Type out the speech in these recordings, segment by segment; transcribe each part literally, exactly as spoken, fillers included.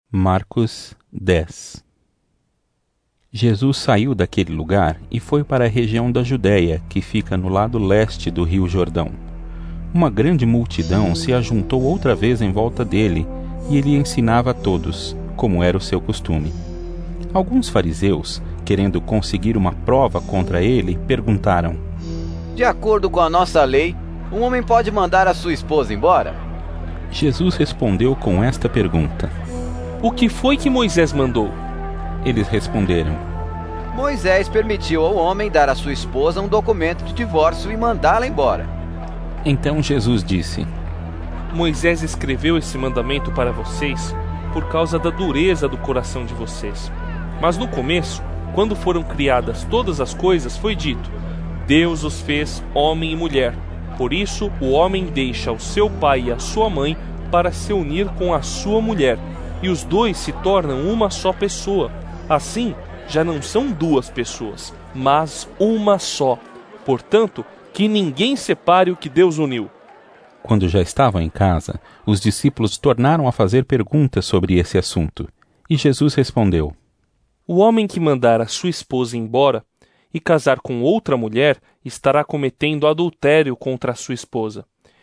Marcos dez. Jesus saiu daquele lugar e foi para a região da Judéia, que fica no lado leste do rio Jordão. Uma grande multidão se ajuntou outra vez em volta dele, e ele ensinava a todos, como era o seu costume. Alguns fariseus, querendo conseguir uma prova contra ele, perguntaram: De acordo com a nossa lei, um homem pode mandar a sua esposa embora? Jesus respondeu com esta pergunta: O que foi que Moisés mandou? Eles responderam: Moisés permitiu ao homem dar à sua esposa um documento de divórcio e mandá-la embora. Então Jesus disse: Moisés escreveu esse mandamento para vocês por causa da dureza do coração de vocês. Mas no começo, quando foram criadas todas as coisas, foi dito: Deus os fez homem e mulher. Por isso, o homem deixa o seu pai e a sua mãe para se unir com a sua mulher, e os dois se tornam uma só pessoa. Assim, já não são duas pessoas, mas uma só. Portanto, que ninguém separe o que Deus uniu. Quando já estavam em casa, os discípulos tornaram a fazer perguntas sobre esse assunto. E Jesus respondeu: O homem que mandar a sua esposa embora e casar com outra mulher estará cometendo adultério contra a sua esposa.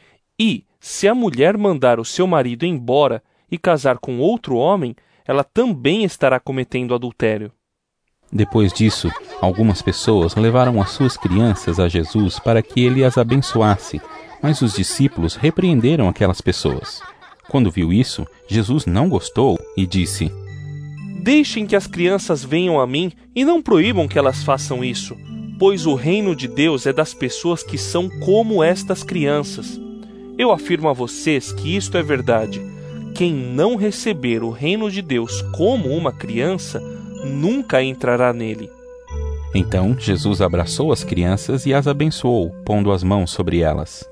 E, se a mulher mandar o seu marido embora e casar com outro homem, ela também estará cometendo adultério. Depois disso, algumas pessoas levaram as suas crianças a Jesus para que ele as abençoasse, mas os discípulos repreenderam aquelas pessoas. Quando viu isso, Jesus não gostou e disse: Deixem que as crianças venham a mim e não proíbam que elas façam isso, pois o reino de Deus é das pessoas que são como estas crianças. Eu afirmo a vocês que isto é verdade. Quem não receber o reino de Deus como uma criança, nunca entrará nele. Então Jesus abraçou as crianças e as abençoou, pondo as mãos sobre elas.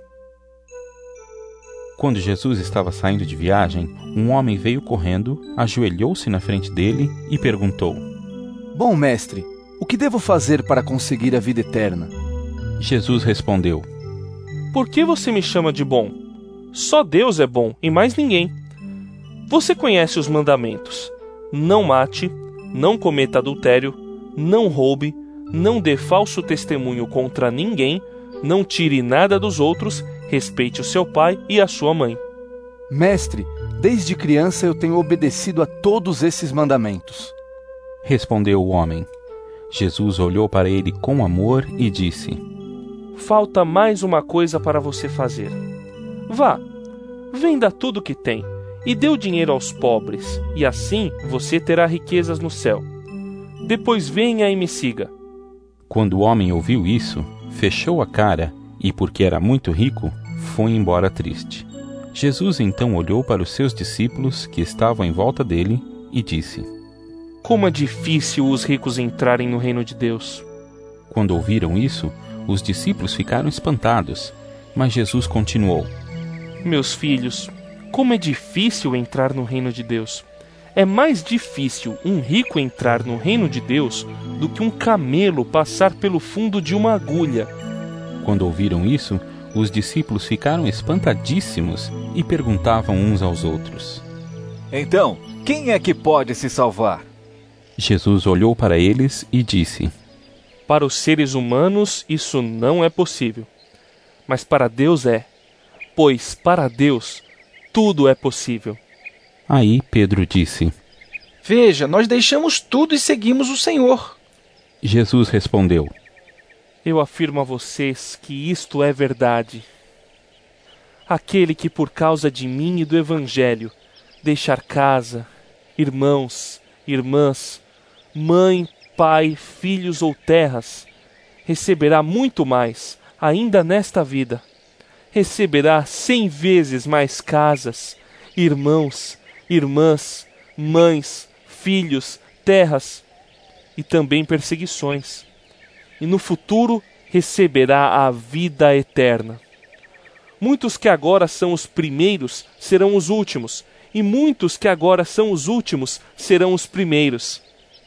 Quando Jesus estava saindo de viagem, um homem veio correndo, ajoelhou-se na frente dele e perguntou: Bom mestre, o que devo fazer para conseguir a vida eterna? Jesus respondeu: Por que você me chama de bom? Só Deus é bom e mais ninguém. Você conhece os mandamentos: não mate, não cometa adultério, não roube, não dê falso testemunho contra ninguém, não tire nada dos outros, respeite o seu pai e a sua mãe. Mestre, desde criança eu tenho obedecido a todos esses mandamentos. Respondeu o homem. Jesus olhou para ele com amor e disse: Falta mais uma coisa para você fazer. Vá, venda tudo o que tem e dê o dinheiro aos pobres, e assim você terá riquezas no céu. Depois venha e me siga. Quando o homem ouviu isso, fechou a cara e, porque era muito rico, foi embora triste. Jesus então olhou para os seus discípulos que estavam em volta dele e disse: Como é difícil os ricos entrarem no reino de Deus. Quando ouviram isso, os discípulos ficaram espantados, mas Jesus continuou: Meus filhos, como é difícil entrar no reino de Deus. É mais difícil um rico entrar no reino de Deus do que um camelo passar pelo fundo de uma agulha. Quando ouviram isso, os discípulos ficaram espantadíssimos e perguntavam uns aos outros: Então, quem é que pode se salvar? Jesus olhou para eles e disse: Para os seres humanos isso não é possível, mas para Deus é, pois para Deus tudo é possível. Aí Pedro disse: Veja, nós deixamos tudo e seguimos o Senhor. Jesus respondeu: Eu afirmo a vocês que isto é verdade. Aquele que por causa de mim e do Evangelho deixar casa, irmãos, irmãs, mãe, pai, filhos ou terras, receberá muito mais, ainda nesta vida. Receberá cem vezes mais casas, irmãos, irmãs, mães, filhos, terras e também perseguições. E no futuro receberá a vida eterna. Muitos que agora são os primeiros serão os últimos, e muitos que agora são os últimos serão os primeiros.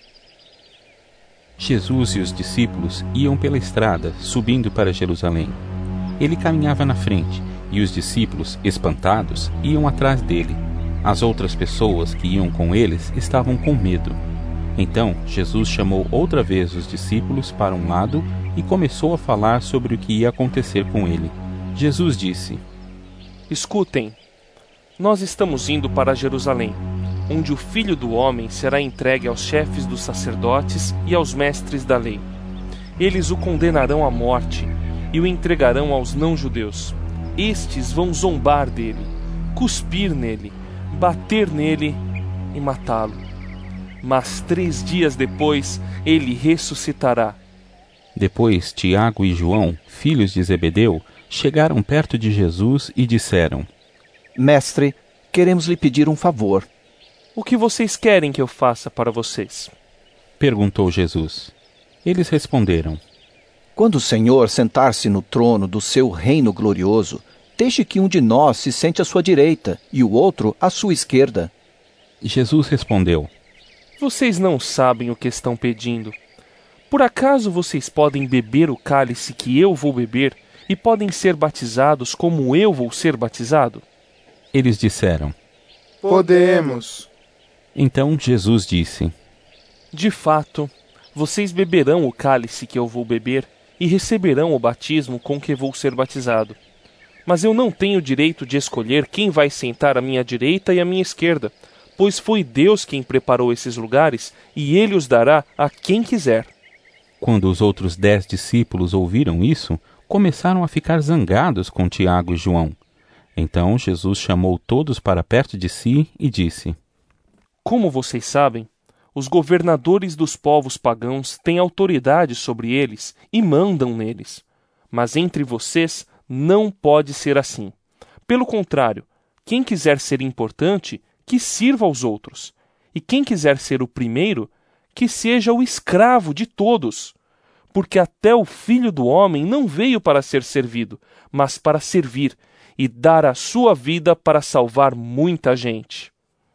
Jesus e os discípulos iam pela estrada, subindo para Jerusalém. Ele caminhava na frente, e os discípulos, espantados, iam atrás dele. As outras pessoas que iam com eles estavam com medo. Então Jesus chamou outra vez os discípulos para um lado e começou a falar sobre o que ia acontecer com ele. Jesus disse: Escutem, nós estamos indo para Jerusalém, onde o Filho do Homem será entregue aos chefes dos sacerdotes e aos mestres da lei. Eles o condenarão à morte e o entregarão aos não-judeus. Estes vão zombar dele, cuspir nele, bater nele e matá-lo. Mas três dias depois ele ressuscitará. Depois Tiago e João, filhos de Zebedeu, chegaram perto de Jesus e disseram: Mestre, queremos lhe pedir um favor. O que vocês querem que eu faça para vocês? Perguntou Jesus. Eles responderam: Quando o Senhor sentar-se no trono do seu reino glorioso, deixe que um de nós se sente à sua direita e o outro à sua esquerda. Jesus respondeu: Vocês não sabem o que estão pedindo. Por acaso vocês podem beber o cálice que eu vou beber e podem ser batizados como eu vou ser batizado? Eles disseram: Podemos. Então Jesus disse: De fato, vocês beberão o cálice que eu vou beber e receberão o batismo com que vou ser batizado. Mas eu não tenho direito de escolher quem vai sentar à minha direita e à minha esquerda, pois foi Deus quem preparou esses lugares e Ele os dará a quem quiser. Quando os outros dez discípulos ouviram isso, começaram a ficar zangados com Tiago e João. Então Jesus chamou todos para perto de si e disse: Como vocês sabem, os governadores dos povos pagãos têm autoridade sobre eles e mandam neles. Mas entre vocês não pode ser assim. Pelo contrário, quem quiser ser importante, que sirva aos outros. E quem quiser ser o primeiro, que seja o escravo de todos. Porque até o Filho do Homem não veio para ser servido, mas para servir e dar a sua vida para salvar muita gente.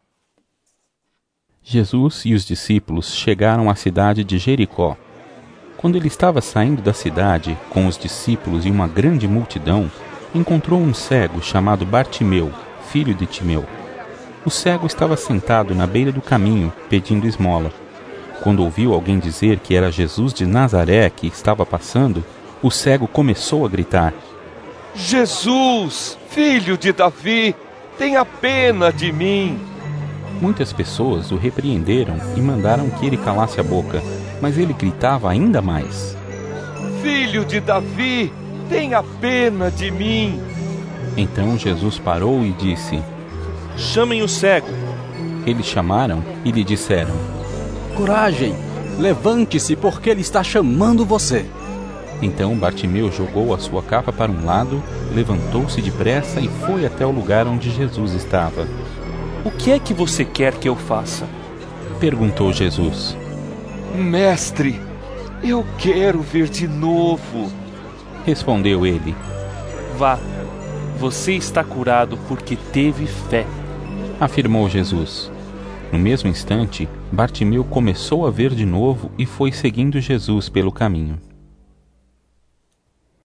Jesus e os discípulos chegaram à cidade de Jericó. Quando ele estava saindo da cidade, com os discípulos e uma grande multidão, encontrou um cego chamado Bartimeu, filho de Timeu. O cego estava sentado na beira do caminho, pedindo esmola. Quando ouviu alguém dizer que era Jesus de Nazaré que estava passando, o cego começou a gritar: Jesus, filho de Davi, tenha pena de mim. Muitas pessoas o repreenderam e mandaram que ele calasse a boca, mas ele gritava ainda mais: Filho de Davi, tenha pena de mim. Então Jesus parou e disse: Chamem o cego. Eles chamaram e lhe disseram: Coragem, levante-se porque ele está chamando você. Então Bartimeu jogou a sua capa para um lado, levantou-se depressa e foi até o lugar onde Jesus estava. O que é que você quer que eu faça? Perguntou Jesus. Mestre, eu quero ver de novo. Respondeu ele. Vá, você está curado porque teve fé. Afirmou Jesus. No mesmo instante, Bartimeu começou a ver de novo e foi seguindo Jesus pelo caminho.